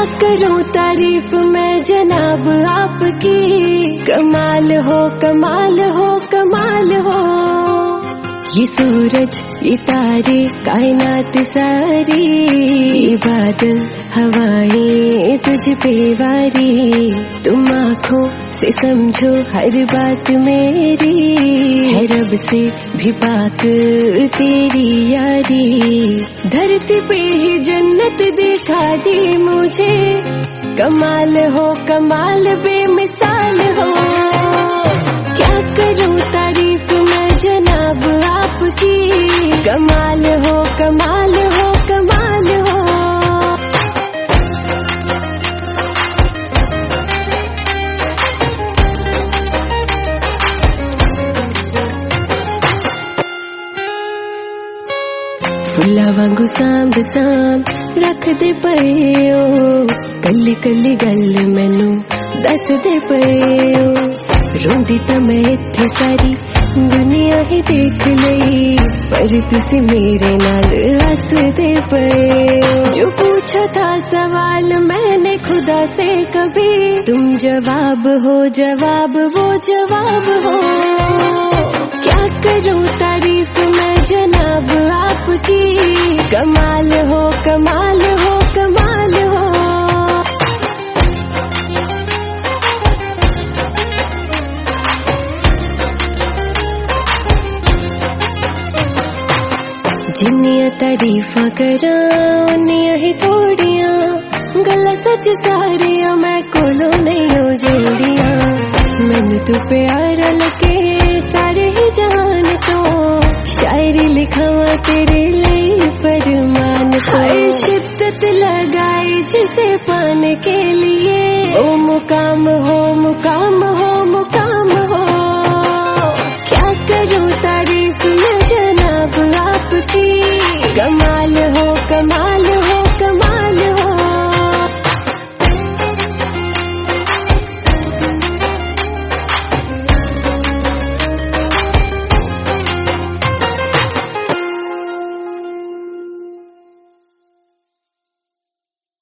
करूं तारीफ मैं जनाब आपकी, कमाल हो कमाल हो कमाल हो। ये सूरज ये तारे कायनात सारी, ये बादल हवाएं तुझ पे वारी। तुम आँखों से समझो हर बात मेरी, है रब से भी पाक तेरी यारी। धरती पे ही जन्नत दिखा दी मुझे, कमाल हो कमाल बेमिसाल हो। क्या करूं तारीफ मैं जनाब आपकी, कमाल हो कमाल हो कमाल हो। फुल्ला वांगू सांभ सांभ रख दे पयो, कल्ली कल्ली गल मैनू दस दे पयो। रोंदी तां मैं इत्थे सारी दुनिया ही देख लई, पर तुसी मेरे नाल हस दे पयो। जो पूछा था सवाल मैंने खुदा से कभी, तुम जवाब हो जवाब वो जवाब हो। क्या करूं तारीफ मैं जनाब आपकी, कमाल हो कमाल हो कमाल हो। जिन्नियां तारीफां करां उन्नियां ही थोड़ियां, गल्लां सच सारियां मैं कोलों नहीं हो जोड़ियां। मैनू तू प्यारा लगे सारे ही जान तो, शायरी लिखावां तेरे लिए फरमान तो। शिद्दत लगाई जिसे पाने के लिए, ओ मुकाम हो मुकाम